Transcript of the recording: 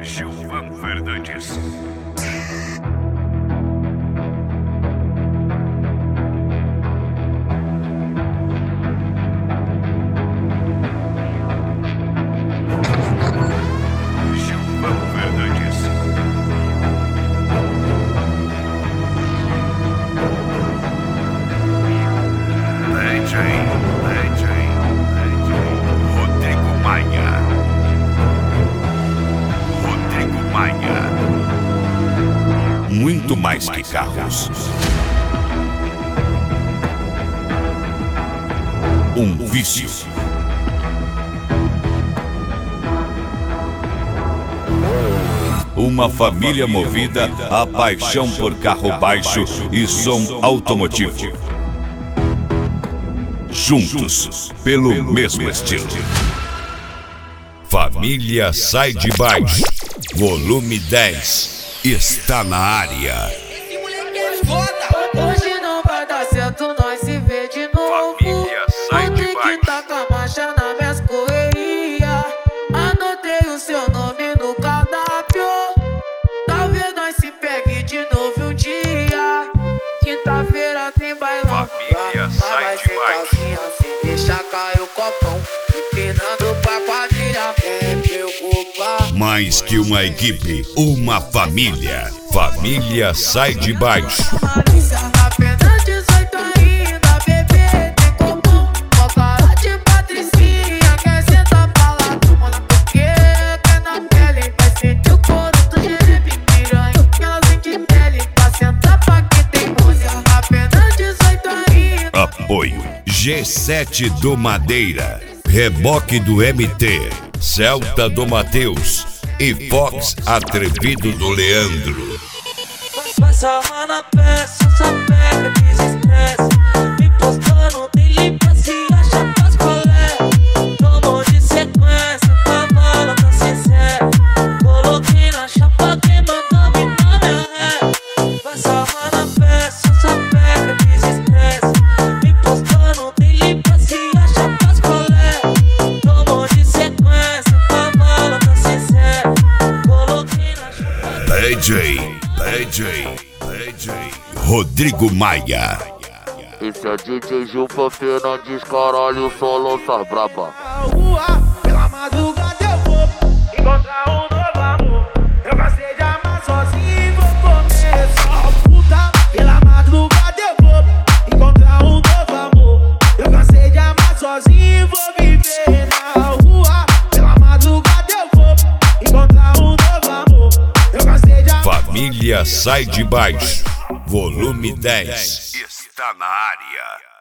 Gilvan Fernandes. Muito mais que carros. Um vício. Uma família movida à paixão por carro baixo e som automotivo. Juntos, pelo mesmo estilo. Família Sai de Baixo, volume 10. Está na área. Esse moleque é foda. Hoje não vai dar certo, nós se vê de novo. Família Sai de Vou ter que tá com a marcha na minhas correria. Anotei o seu nome no cardápio. Talvez nós se pegue de novo um dia. Quinta-feira tem bailão. Família Sai de Baixo. Sem deixar cair o copão. Empinando pra quadrilha, quem preocupar. Mais que uma equipe, uma família. Família Sai de Baixo. Apenas 18 ainda, bebê, tem copão. Ó cara de patricinha, quer sentar pra lá, tomando porque quer na pele. Vai sentir o couro do Jerepe, piranha, que ela sente pele. Pra sentar pra que tem música. Apenas 18 ainda. Apoio G7 do Madeira, Reboque do MT, Celta do Mateus e Fox Atrevido do Leandro. Passa uma na peça, só pega, desestressa. Me postando, tem limpa, se acha pras colé. Tomou de sequência, cavalo tá sincero. Coloquei na chapa, quem mandou me dar minha ré. Passa uma na peça, só pega, desestressa. Me postando, tem limpa, se acha pras colé. Tomou de sequência, cavalo tá sincero. Coloquei na chapa. DJ Rodrigo Maia. Esse é DJ Gilvan Fernandes, caralho, só lança braba. Rua, pela madrugada eu vou encontrar um novo amor. Eu cansei de amar sozinho e vou começar. Puta, pela madrugada eu vou encontrar um novo amor. Eu cansei de amar sozinho e vou viver na rua. Pela madrugada eu vou encontrar um novo amor. Eu cansei de amar. Família Sai de Baixo, volume 10. Está na área.